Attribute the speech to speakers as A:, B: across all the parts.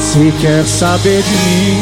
A: Se quer saber de mim,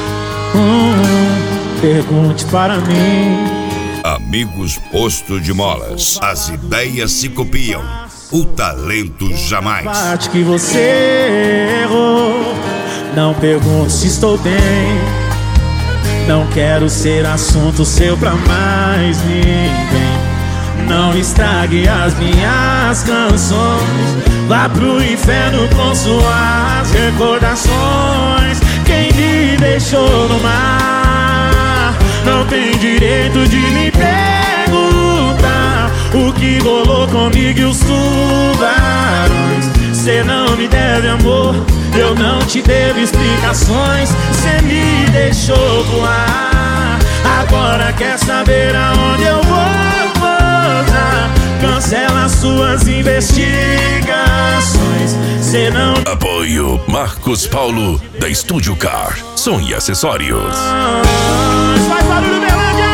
A: pergunte para mim.
B: Amigos Posto de Molas, as ideias se copiam, o talento jamais.
A: Parte que você errou, não pergunte se estou bem. Não quero ser assunto seu pra mais ninguém. Não estrague as minhas canções, vá pro inferno com suas recordações. Quem me deixou no mar não tem direito de me perguntar o que rolou comigo e os tubarões. Cê não me deve amor, eu não te devo explicações. Cê me deixou voar, agora quer saber aonde eu vou posar. Cancela suas investigações. Cê não...
C: Apoio Marcos Paulo da Estúdio Car, som e acessórios.
A: Faz barulho, Berlândia!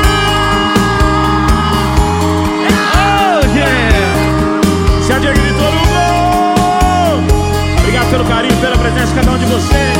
A: Oh, yeah! Se a Diego gritou no gol! Obrigado pelo carinho, pela presença de cada um de vocês.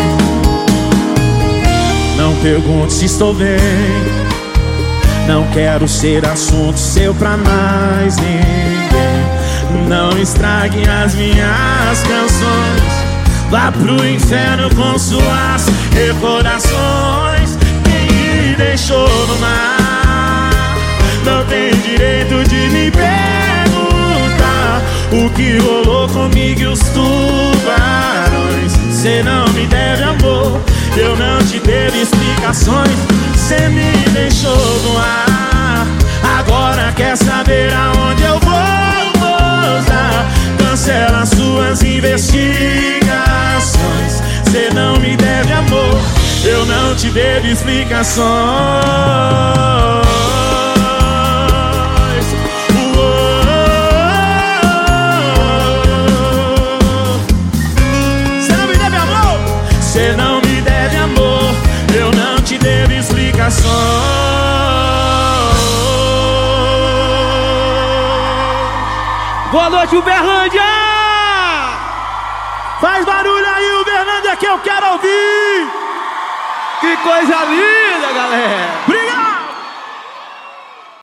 A: Não pergunte se estou bem. Não quero ser assunto seu pra mais ninguém. Não estrague as minhas canções, vá pro inferno com suas recordações. Quem me deixou no mar não tem direito de me perguntar o que rolou comigo e os tubarões. Cê não me deve amor, eu não te devo explicações. Cê me deixou no ar, agora quer saber aonde eu vou posar. Cancela suas investigações. Cê não me deve amor, eu não te devo explicações. Cê não me deve amor, cê não me deve amor, eu não te devo explicações.
D: Boa noite, Uberlândia!
A: Faz barulho aí, Uberlândia, que eu quero ouvir!
D: Que coisa linda, galera!
A: Obrigado!